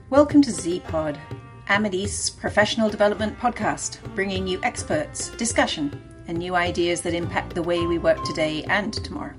Welcome to Z-Pod, Amedee's professional development podcast, bringing you experts, discussion, and new ideas that impact the way we work today and tomorrow.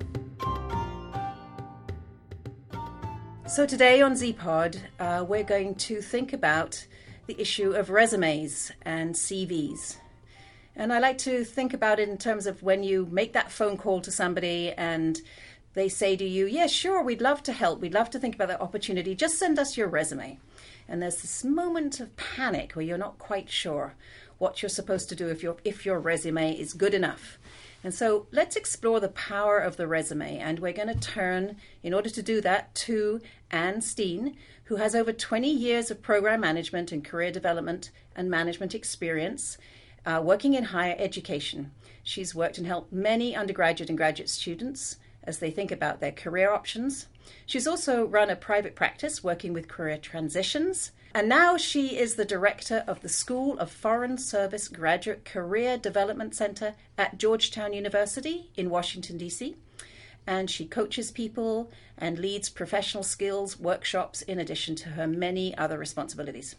So today on Z-Pod, we're going to think about the issue of resumes and CVs. And I like to think about it in terms of when you make that phone call to somebody and they say to you, yeah, sure, we'd love to help. We'd love to think about that opportunity. Just send us your resume. And there's this moment of panic where you're not quite sure what you're supposed to do if your resume is good enough. And so let's explore the power of the resume. And we're going to turn, in order to do that, to Anne Steen, who has over 20 years of program management and career development and management experience working in higher education. She's worked and helped many undergraduate and graduate students as they think about their career options. She's also run a private practice working with career transitions. And now she is the director of the School of Foreign Service Graduate Career Development Center at Georgetown University in Washington, D.C. And she coaches people and leads professional skills workshops in addition to her many other responsibilities.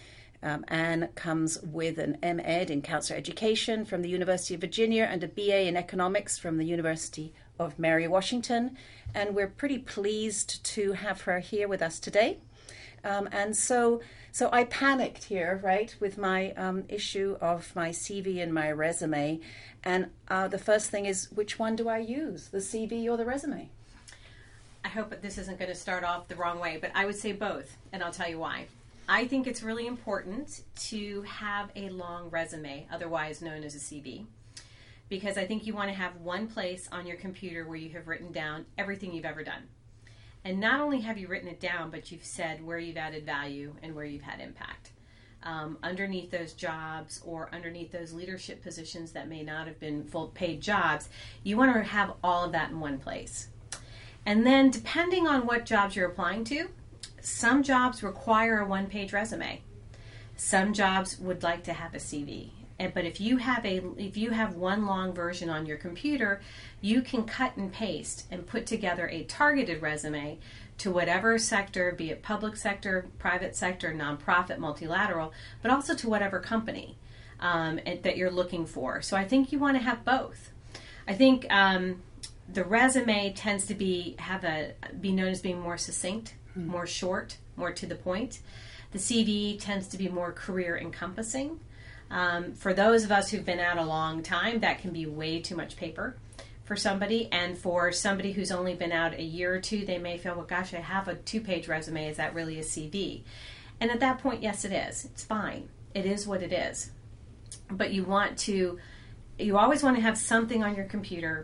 Anne comes with an M.Ed in counselor education from the University of Virginia and a B.A. in economics from the University of Mary Washington. And we're pretty pleased to have her here with us today. And so I panicked here, right, with my issue of my CV and my resume. And the first thing is, which one do I use, the CV or the resume? I hope that this isn't going to start off the wrong way, but I would say both, and I'll tell you why. I think it's really important to have a long resume, otherwise known as a CV, because I think you want to have one place on your computer where you have written down everything you've ever done. And not only have you written it down, but you've said where you've added value and where you've had impact. Underneath those jobs or underneath those leadership positions that may not have been full paid jobs, you want to have all of that in one place. And then depending on what jobs you're applying to, some jobs require a one-page resume. Some jobs would like to have a CV. But if you have one long version on your computer, you can cut and paste and put together a targeted resume to whatever sector, be it public sector, private sector, nonprofit, multilateral, but also to whatever company that you're looking for. So I think you want to have both. I think the resume tends to be known as being more succinct, more short, more to the point. The CV tends to be more career encompassing. For those of us who've been out a long time, that can be way too much paper for somebody. And for somebody who's only been out a year or two, they may feel, well, gosh, I have a 2-page resume. Is that really a CV? And at that point, yes, it is. It's fine. It is what it is. But you always want to have something on your computer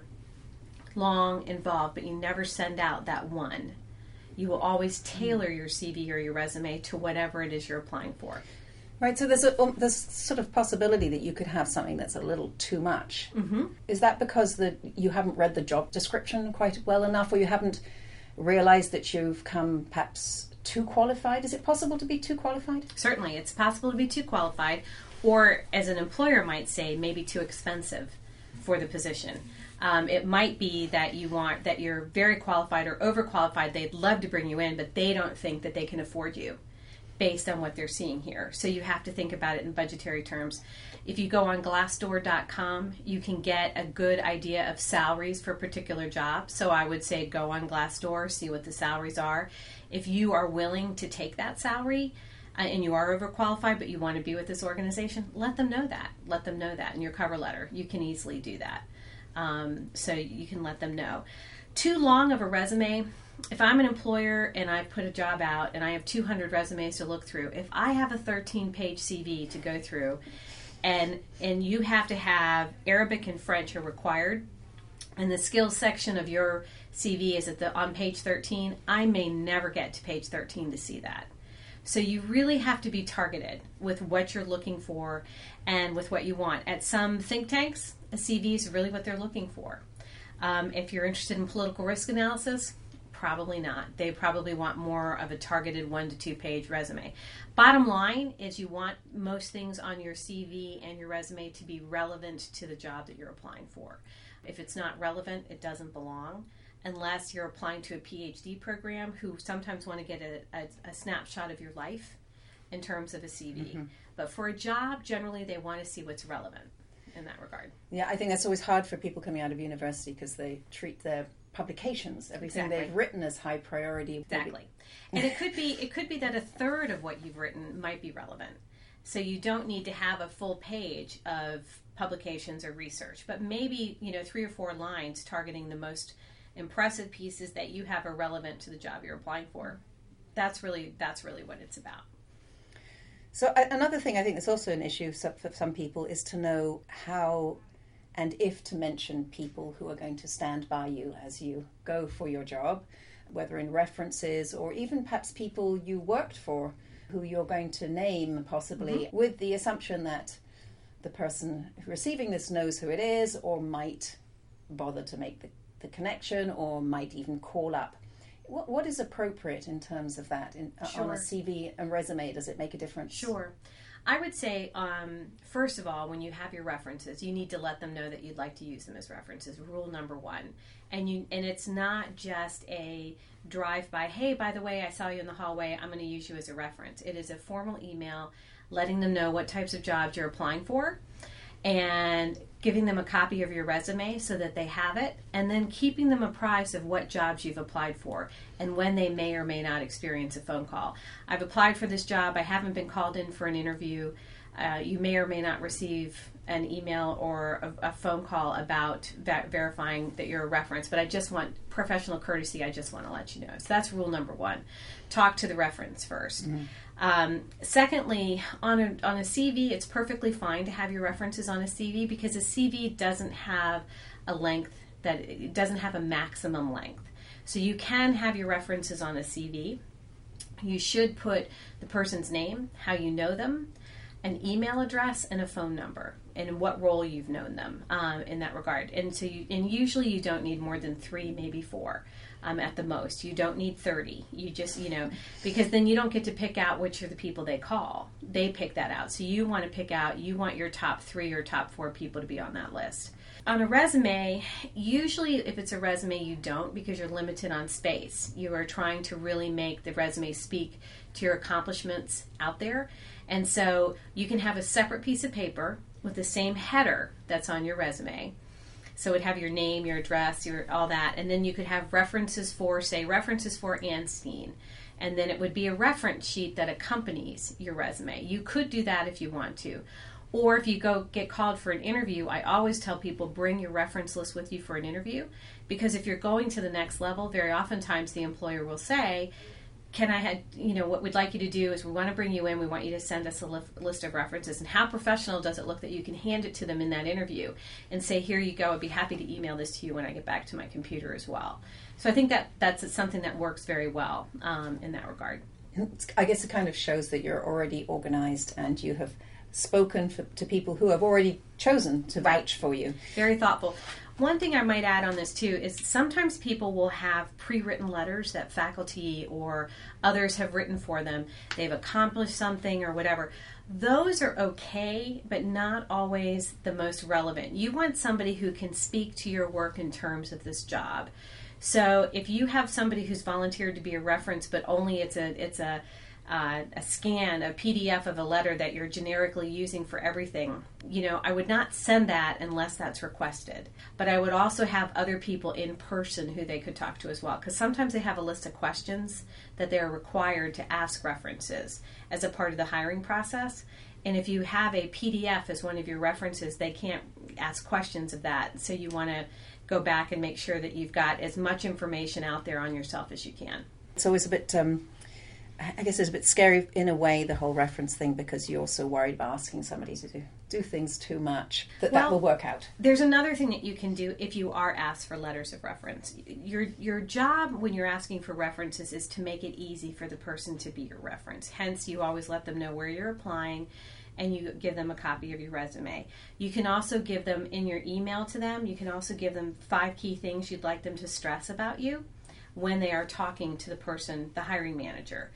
long, involved, but you never send out that one. You will always tailor your CV or your resume to whatever it is you're applying for. Right, so there's sort of possibility that you could have something that's a little too much. Mm-hmm. Is that because you haven't read the job description quite well enough, or you haven't realized that you've come perhaps too qualified? Is it possible to be too qualified? Certainly, it's possible to be too qualified, or as an employer might say, maybe too expensive for the position. It might be that you're very qualified or overqualified. They'd love to bring you in, but they don't think that they can afford you based on what they're seeing here. So you have to think about it in budgetary terms. If you go on Glassdoor.com, you can get a good idea of salaries for particular jobs. So I would say go on Glassdoor, see what the salaries are. If you are willing to take that salary and you are overqualified, but you want to be with this organization, let them know that. Let them know that in your cover letter. You can easily do that. So you can let them know. Too long of a resume. If I'm an employer and I put a job out and I have 200 resumes to look through, if I have a 13-page CV to go through and you have to have Arabic and French are required, and the skills section of your CV is on page 13, I may never get to page 13 to see that. So you really have to be targeted with what you're looking for and with what you want. At some think tanks, a CV is really what they're looking for. If you're interested in political risk analysis, probably not. They probably want more of a targeted 1 to 2 page resume. Bottom line is you want most things on your CV and your resume to be relevant to the job that you're applying for. If it's not relevant, it doesn't belong. unless you're applying to a PhD program who sometimes want to get a snapshot of your life in terms of a CV. Mm-hmm. But for a job, generally they want to see what's relevant in that regard. Yeah, I think that's always hard for people coming out of university because they treat their publications, everything they've written as high priority. Exactly. And it could be that a third of what you've written might be relevant. So you don't need to have a full page of publications or research, but maybe, 3 or 4 lines targeting the most impressive pieces that you have are relevant to the job you're applying for. That's really what it's about. So another thing I think that's also an issue for some people is to know how and if to mention people who are going to stand by you as you go for your job, whether in references or even perhaps people you worked for who you're going to name possibly, with the assumption that the person receiving this knows who it is or might bother to make the connection or might even call up. What is appropriate in terms of that on a CV and resume? Does it make a difference? Sure. I would say, first of all, when you have your references, you need to let them know that you'd like to use them as references. Rule number 1. And it's not just a drive-by, hey, by the way, I saw you in the hallway, I'm going to use you as a reference. It is a formal email letting them know what types of jobs you're applying for and giving them a copy of your resume so that they have it, and then keeping them apprised of what jobs you've applied for and when they may or may not experience a phone call. I've applied for this job. I haven't been called in for an interview. You may or may not receive an email or a phone call about verifying that you're a reference, but I just want professional courtesy. I just want to let you know. So that's rule number 1. Talk to the reference first. Mm-hmm. Secondly, on a CV, it's perfectly fine to have your references on a CV because a CV doesn't have a length it doesn't have a maximum length. So you can have your references on a CV. You should put the person's name, how you know them, an email address, and a phone number, and what role you've known them in that regard. And so, usually you don't need more than 3, maybe 4 at the most. You don't need 30. You just, because then you don't get to pick out which are the people they call. They pick that out. So you want your top 3 or top 4 people to be on that list. On a resume, usually if it's a resume, you don't, because you're limited on space. You are trying to really make the resume speak to your accomplishments out there. And so you can have a separate piece of paper with the same header that's on your resume. So it would have your name, your address, all that. And then you could have references for Ann Steen. And then it would be a reference sheet that accompanies your resume. You could do that if you want to. Or if you get called for an interview, I always tell people bring your reference list with you for an interview. Because if you're going to the next level, very oftentimes the employer will say, what we'd like you to do is we want to bring you in, we want you to send us a list of references. And how professional does it look that you can hand it to them in that interview and say, here you go, I'd be happy to email this to you when I get back to my computer as well. So I think that's something that works very well in that regard. I guess it kind of shows that you're already organized and you have spoken to people who have already chosen to vouch for you. Very thoughtful. One thing I might add on this too is sometimes people will have pre-written letters that faculty or others have written for them. They've accomplished something or whatever. Those are okay, but not always the most relevant. You want somebody who can speak to your work in terms of this job. So if you have somebody who's volunteered to be a reference, but only it's a scan, a PDF of a letter that you're generically using for everything, I would not send that unless that's requested. But I would also have other people in person who they could talk to as well, because sometimes they have a list of questions that they're required to ask references as a part of the hiring process. And if you have a PDF as one of your references, they can't ask questions of that. So you want to go back and make sure that you've got as much information out there on yourself as you can. It's always a bit I guess it's a bit scary in a way, the whole reference thing, because you're so worried about asking somebody to do things too much that will work out. There's another thing that you can do if you are asked for letters of reference. Your job when you're asking for references is to make it easy for the person to be your reference. Hence, you always let them know where you're applying and you give them a copy of your resume. You can also give them in your email to them, you can also give them 5 key things you'd like them to stress about you when they are talking to the person, the hiring manager.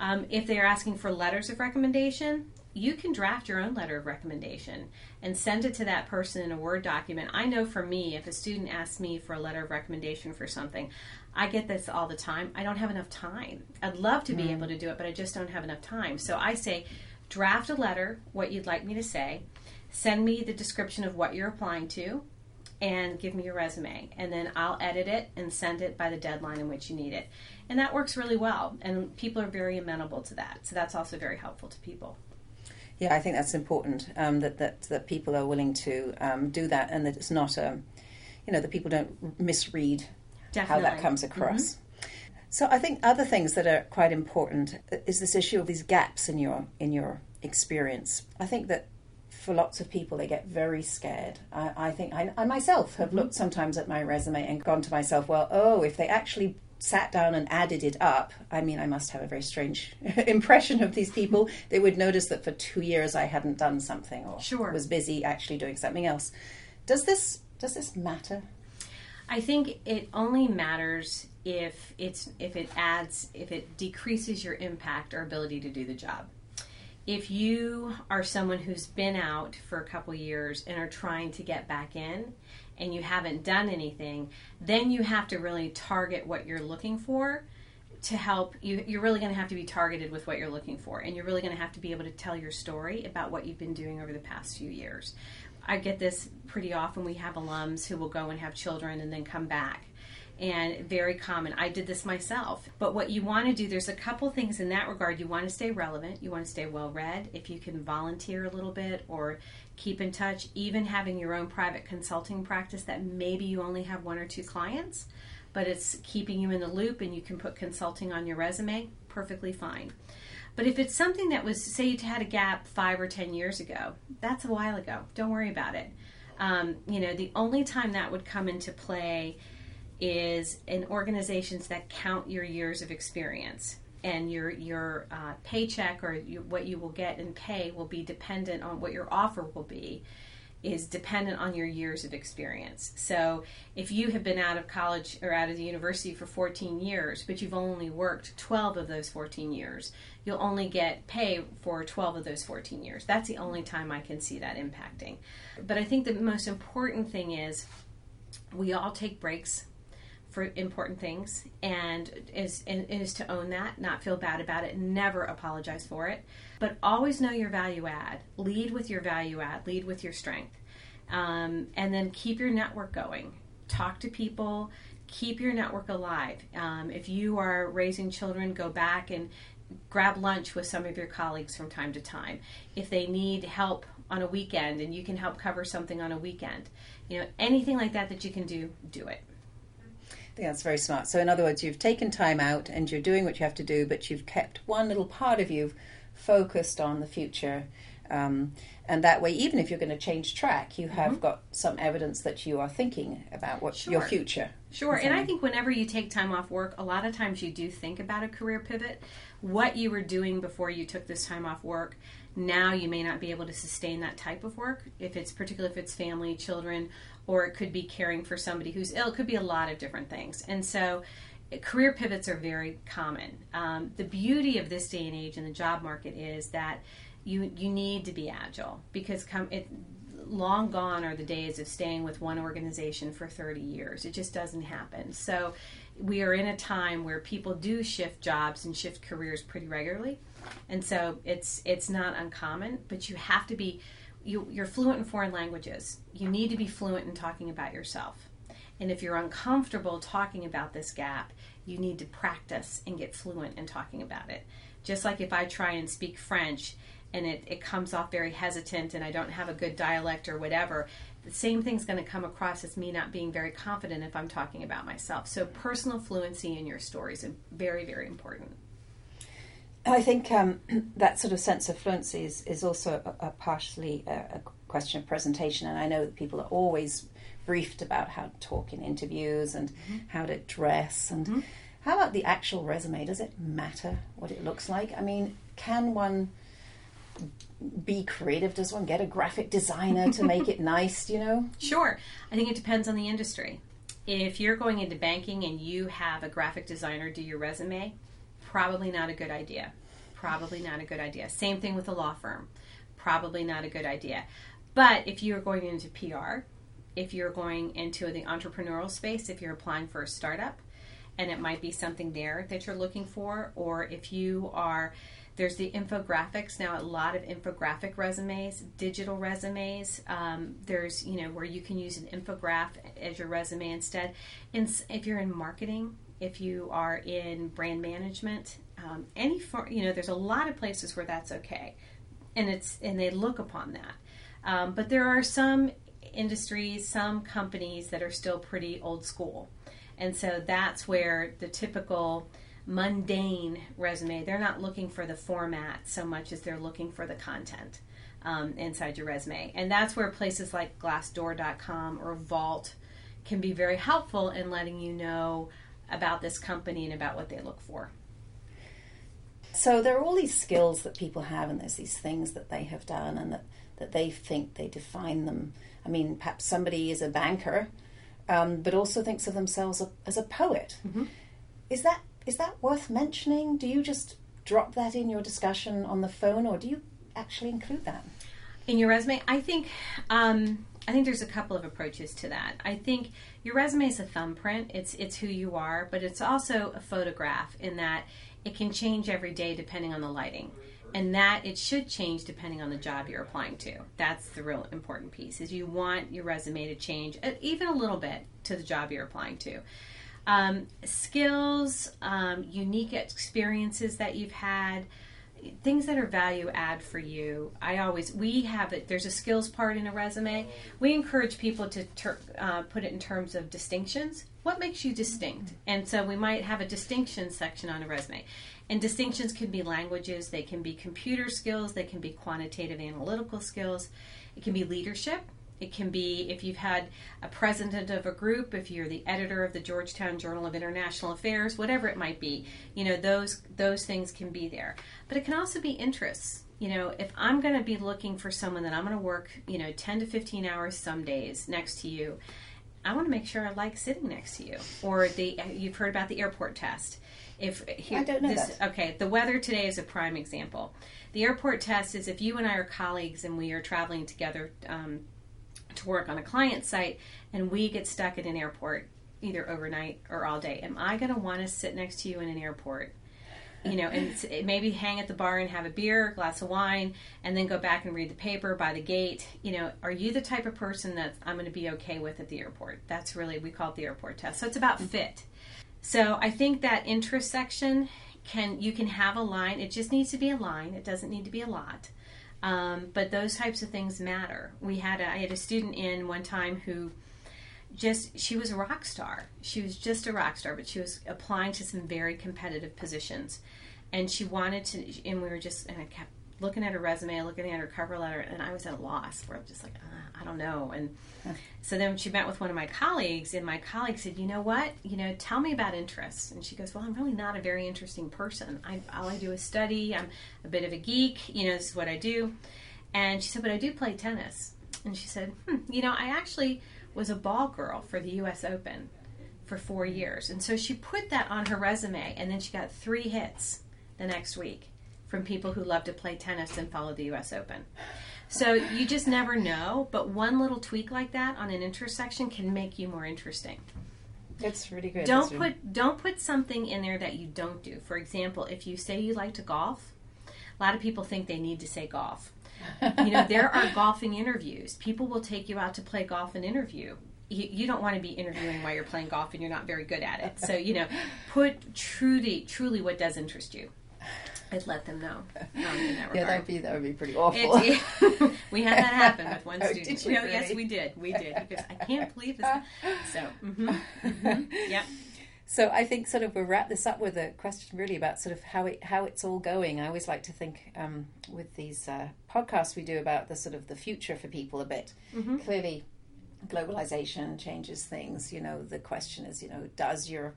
If they're asking for letters of recommendation, you can draft your own letter of recommendation and send it to that person in a Word document. I know for me, if a student asks me for a letter of recommendation for something, I get this all the time. I don't have enough time. I'd love to be able to do it, but I just don't have enough time. So I say, draft a letter, what you'd like me to say, send me the description of what you're applying to, and give me your resume. And then I'll edit it and send it by the deadline in which you need it. And that works really well. And people are very amenable to that. So that's also very helpful to people. Yeah, I think that's important, that people are willing to do that, and that it's not that people don't misread Definitely. how that comes across. So I think other things that are quite important is this issue of these gaps in your experience. I think that for lots of people, they get very scared. I think I myself have looked sometimes at my resume and gone to myself, well, if they actually sat down and added it up, I must have a very strange impression of these people. They would notice that for 2 years I hadn't done something or was busy actually doing something else. Does this matter? I think it only matters if it decreases your impact or ability to do the job. If you are someone who's been out for a couple years and are trying to get back in and you haven't done anything, then you have to really target what you're looking for to help you. You're really going to have to be targeted with what you're looking for, and you're really going to have to be able to tell your story about what you've been doing over the past few years. I get this pretty often. We have alums who will go and have children and then come back. And very common. I did this myself. But what you want to do, there's a couple things in that regard. You want to stay relevant. You want to stay well-read. If you can volunteer a little bit or keep in touch, even having your own private consulting practice that maybe you only have 1 or 2 clients, but it's keeping you in the loop and you can put consulting on your resume, perfectly fine. But if it's something that was, say you had a gap 5 or 10 years ago, that's a while ago. Don't worry about it. The only time that would come into play is in organizations that count your years of experience, and your paycheck or what you will get in pay will be dependent on what your offer will be, is dependent on your years of experience. So if you have been out of college or out of the university for 14 years, but you've only worked 12 of those 14 years, you'll only get pay for 12 of those 14 years. That's the only time I can see that impacting. But I think the most important thing is we all take breaks for important things, and is to own that, not feel bad about it, never apologize for it, but always know your value add. Lead with your value add, lead with your strength, and then keep your network going. Talk to people, keep your network alive. If you are raising children, go back and grab lunch with some of your colleagues from time to time. If they need help on a weekend and you can help cover something on a weekend, anything like that you can do it. I think that's very smart. So in other words, you've taken time out and you're doing what you have to do, but you've kept one little part of you focused on the future. And that way, even if you're going to change track, you have got some evidence that you are thinking about what your future. Sure. And I think whenever you take time off work, a lot of times you do think about a career pivot. What you were doing before you took this time off work, now you may not be able to sustain that type of work, particularly if it's family, children, or it could be caring for somebody who's ill. It could be a lot of different things. And so career pivots are very common. The beauty of this day and age in the job market is that you need to be agile, because long gone are the days of staying with one organization for 30 years. It just doesn't happen. So we are in a time where people do shift jobs and shift careers pretty regularly. And so it's not uncommon, but you have to be, you're fluent in foreign languages. You need to be fluent in talking about yourself. And if you're uncomfortable talking about this gap, you need to practice and get fluent in talking about it. Just like if I try and speak French and it comes off very hesitant and I don't have a good dialect or whatever, the same thing's going to come across as me not being very confident if I'm talking about myself. So personal fluency in your stories is very, very important. I think that sort of sense of fluency is also partially a question of presentation, and I know that people are always briefed about how to talk in interviews and how to dress. And how about the actual resume? Does it matter what it looks like? I mean, can one be creative? Does one get a graphic designer to make it nice, Sure. I think it depends on the industry. If you're going into banking and you have a graphic designer do your resume, probably not a good idea. probably not a good idea. Same thing with a law firm, probably not a good idea. But if you're going into PR, if you're going into the entrepreneurial space, if you're applying for a startup, and it might be something there that you're looking for, or if you are, there's the infographics now, a lot of infographic resumes, digital resumes. There's, where you can use an infograph as your resume instead. And if you're in marketing, if you are in brand management, there's a lot of places where that's okay, and they look upon that. But there are some industries, some companies that are still pretty old school. And so that's where the typical mundane resume, they're not looking for the format so much as they're looking for the content inside your resume. And that's where places like Glassdoor.com or Vault can be very helpful in letting you know about this company and about what they look for. So there are all these skills that people have, and there's these things that they have done and that they think they define them. I mean, perhaps somebody is a banker, but also thinks of themselves as a poet. Mm-hmm. Is that worth mentioning? Do you just drop that in your discussion on the phone, or do you actually include that in your resume? I think there's a couple of approaches to that. I think your resume is a thumbprint. It's who you are, but it's also a photograph in that it can change every day depending on the lighting. And that it should change depending on the job you're applying to. That's the real important piece, is you want your resume to change even a little bit to the job you're applying to. Skills, unique experiences that you've had, things that are value add for you. There's a skills part in a resume. We encourage people to put it in terms of distinctions. What makes you distinct? And so we might have a distinction section on a resume. And distinctions can be languages, they can be computer skills, they can be quantitative analytical skills, it can be leadership, it can be if you've had a president of a group, if you're the editor of the Georgetown Journal of International Affairs, whatever it might be, those things can be there. But it can also be interests. If I'm going to be looking for someone that I'm going to work, 10 to 15 hours some days next to you, I want to make sure I like sitting next to you. Or you've heard about the airport test. I don't know that. Okay, the weather today is a prime example. The airport test is if you and I are colleagues and we are traveling together to work on a client site and we get stuck at an airport, either overnight or all day, am I going to want to sit next to you in an airport? And maybe hang at the bar and have a beer, a glass of wine, and then go back and read the paper by the gate. Are you the type of person that I'm going to be okay with at the airport? That's really, we call it the airport test. So it's about fit. So I think that interest section, you can have a line. It just needs to be a line. It doesn't need to be a lot. But those types of things matter. I had a student in one time who she was a rock star. She was just a rock star, but she was applying to some very competitive positions. And she wanted to, and I kept looking at her resume, looking at her cover letter, and I was at a loss. Where I'm just like, I don't know. And so then she met with one of my colleagues, and my colleague said, you know what? Tell me about interests. And she goes, well, I'm really not a very interesting person. All I do is study. I'm a bit of a geek. This is what I do. And she said, but I do play tennis. And she said, I actually was a ball girl for the U.S. Open for 4 years. And so she put that on her resume, and then she got 3 hits the next week from people who love to play tennis and follow the U.S. Open. So you just never know, but one little tweak like that on an intersection can make you more interesting. That's really good. Don't put something in there that you don't do. For example, if you say you like to golf, a lot of people think they need to say golf. There are golfing interviews. People will take you out to play golf and interview. You don't want to be interviewing while you're playing golf and you're not very good at it. So, put truly what does interest you. I'd let them know. In that regard. That would be pretty awful. We had that happen with one student. Did you really? Yes, we did. He goes, I can't believe this. So, yeah. So I think sort of we'll wrap this up with a question really about sort of how it's all going. I always like to think with these podcasts we do about the sort of the future for people a bit. Mm-hmm. Clearly, globalization changes things. The question is, does your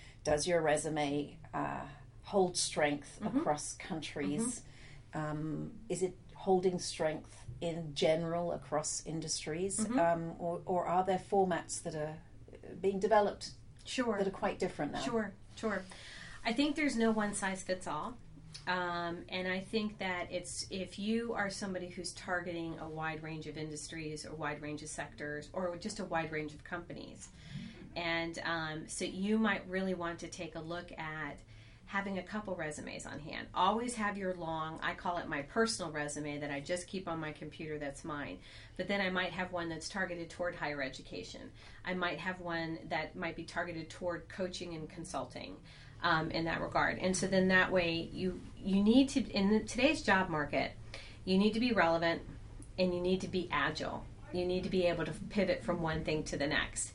resume hold strength mm-hmm. across countries? Mm-hmm. Is it holding strength in general across industries? Mm-hmm. Or are there formats that are being developed Sure. that are quite different now? Sure. I think there's no one size fits all. And I think that if you are somebody who's targeting a wide range of industries or wide range of sectors or just a wide range of companies, and so you might really want to take a look at having a couple resumes on hand. Always have your long, I call it my personal resume that I just keep on my computer, that's mine. But then I might have one that's targeted toward higher education. I might have one that might be targeted toward coaching and consulting in that regard. And so then that way you need to, in today's job market, you need to be relevant and you need to be agile. You need to be able to pivot from one thing to the next.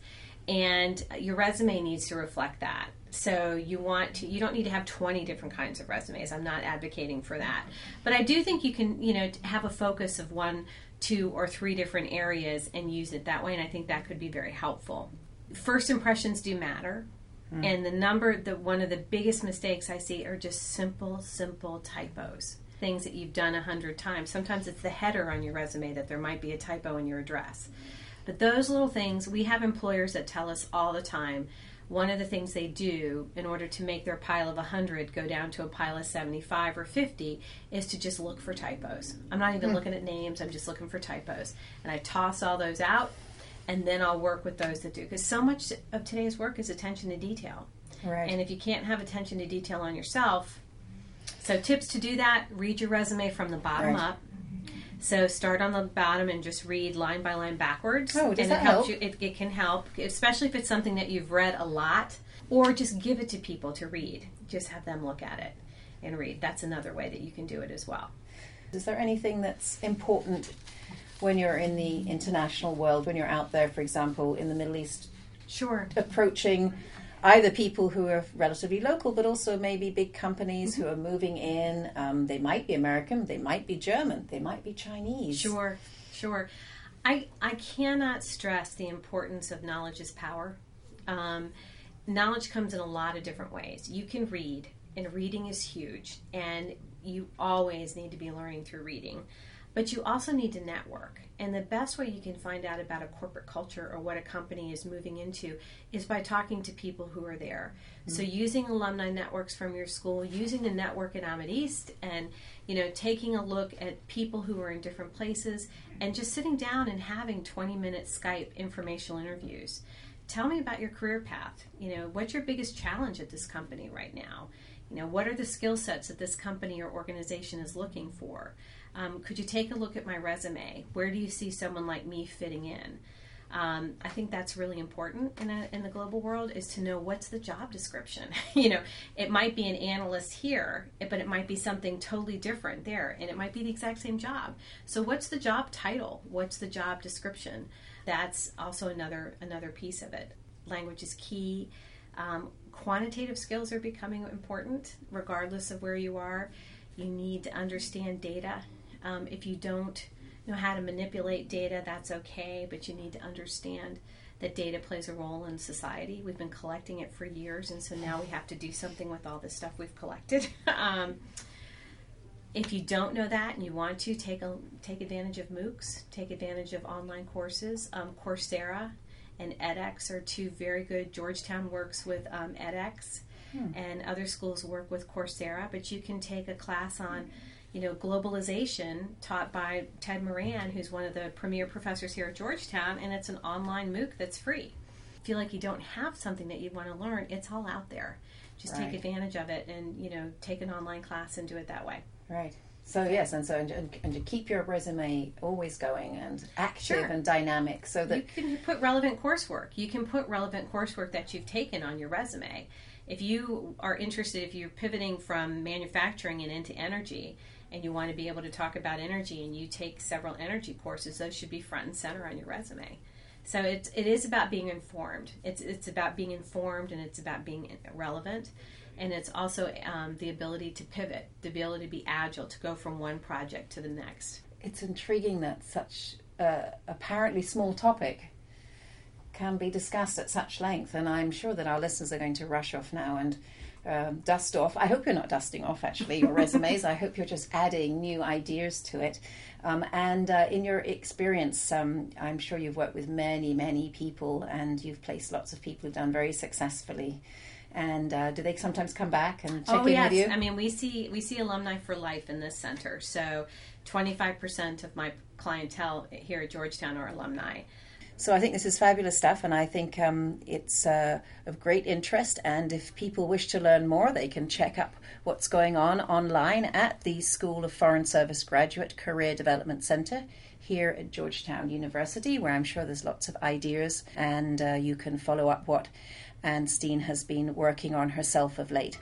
And your resume needs to reflect that. So you don't need to have 20 different kinds of resumes. I'm not advocating for that. But I do think you can, have a focus of 1, 2, or 3 different areas and use it that way. And I think that could be very helpful. First impressions do matter. And one of the biggest mistakes I see are just simple typos. Things that you've done 100 times. Sometimes it's the header on your resume that there might be a typo in your address. But those little things, we have employers that tell us all the time, one of the things they do in order to make their pile of 100 go down to a pile of 75 or 50 is to just look for typos. I'm not even looking at names, I'm just looking for typos. And I toss all those out, and then I'll work with those that do. Because so much of today's work is attention to detail. Right. And if you can't have attention to detail on yourself, so tips to do that, read your resume from the bottom up. So start on the bottom and just read line by line backwards. Oh, does and that help? It can help, especially if it's something that you've read a lot, or just give it to people to read. Just have them look at it and read. That's another way that you can do it as well. Is there anything that's important when you're in the international world, when you're out there, for example, in the Middle East? Sure. Approaching either people who are relatively local, but also maybe big companies who are moving in. They might be American, they might be German, they might be Chinese. Sure. I cannot stress the importance of knowledge is power. Knowledge comes in a lot of different ways. You can read, and reading is huge, and you always need to be learning through reading. But you also need to network. And the best way you can find out about a corporate culture or what a company is moving into is by talking to people who are there. So using alumni networks from your school, using the network at Ahmed East, and taking a look at people who are in different places, and just sitting down and having 20-minute Skype informational interviews. Tell me about your career path. What's your biggest challenge at this company right now? What are the skill sets that this company or organization is looking for? Could you take a look at my resume? Where do you see someone like me fitting in? I think that's really important in the global world, is to know what's the job description. It might be an analyst here, but it might be something totally different there, and it might be the exact same job. So what's the job title? What's the job description? That's also another piece of it. Language is key. Quantitative skills are becoming important regardless of where you are. You need to understand data. If you don't know how to manipulate data, that's okay, but you need to understand that data plays a role in society. We've been collecting it for years, and so now we have to do something with all this stuff we've collected. If you don't know that and you want to, take advantage of MOOCs, take advantage of online courses. Coursera and edX are 2 very good. Georgetown works with edX, and other schools work with Coursera, but you can take a class on globalization taught by Ted Moran, who's one of the premier professors here at Georgetown, and it's an online MOOC that's free. Feel like you don't have something that you want to learn, it's all out there. Just take advantage of it and, take an online class and do it that way. Right. So yes, and to keep your resume always going and active and dynamic, so that you can put relevant coursework. You can put relevant coursework that you've taken on your resume. If you are interested, if you're pivoting from manufacturing and into energy, and you want to be able to talk about energy, and you take several energy courses, those should be front and center on your resume. So it is about being informed. It's about being informed, and it's about being relevant. And it's also the ability to pivot, the ability to be agile, to go from one project to the next. It's intriguing that such apparently small topic can be discussed at such length, and I'm sure that our listeners are going to rush off now and dust off. I hope you're not dusting off, actually, your resumes. I hope you're just adding new ideas to it. And in your experience, I'm sure you've worked with many, many people, and you've placed lots of people who've done very successfully. And do they sometimes come back and check in yes. with you? I mean, we see alumni for life in this center. So 25% of my clientele here at Georgetown are alumni. So I think this is fabulous stuff, and I think it's of great interest. And if people wish to learn more, they can check up what's going on online at the School of Foreign Service Graduate Career Development Center here at Georgetown University, where I'm sure there's lots of ideas, and you can follow up what Anne Steen has been working on herself of late.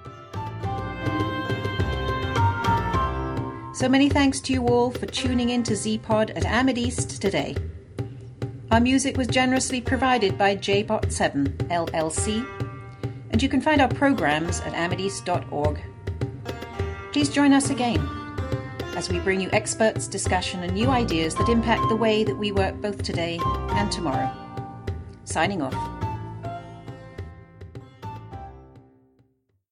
So many thanks to you all for tuning in to Z-Pod at Amid East today. Our music was generously provided by JBot7 LLC, and you can find our programs at amideast.org. Please join us again as we bring you experts, discussion, and new ideas that impact the way that we work both today and tomorrow. Signing off.